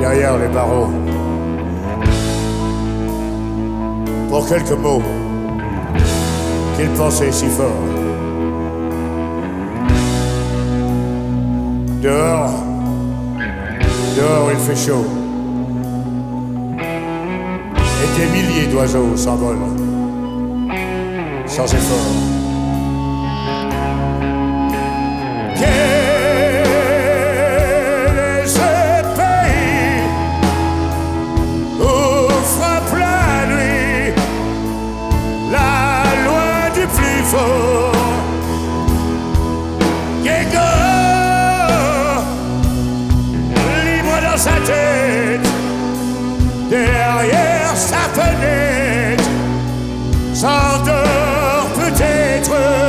derrière les barreaux. Pour quelques mots qu'il pensait si fort. Dehors, il fait chaud. Et des milliers d'oiseaux s'envolent sans effort. Libre dans sa tête, derrière sa fenêtre, s'endort peut-être.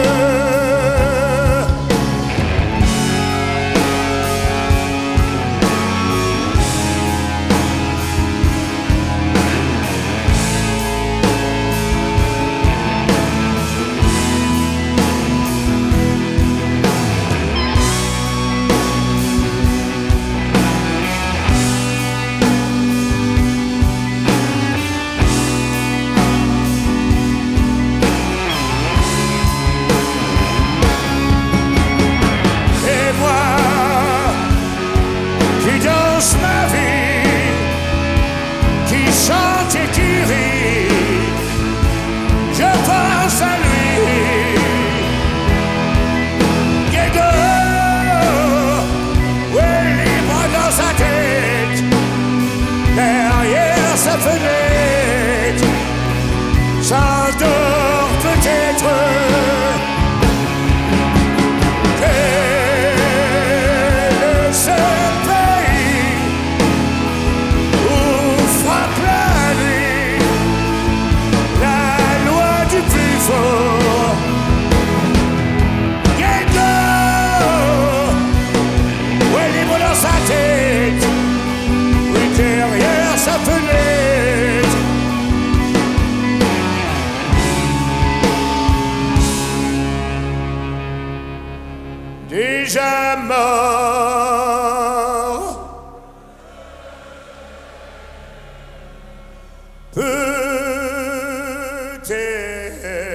Ma vie, qui chante et qui rit, je pense à lui. Diego, ouais, libre dans sa tête, derrière sa fenêtre, s'endort peut-être. Derrière sa fenêtre, déjà mort, peut-être.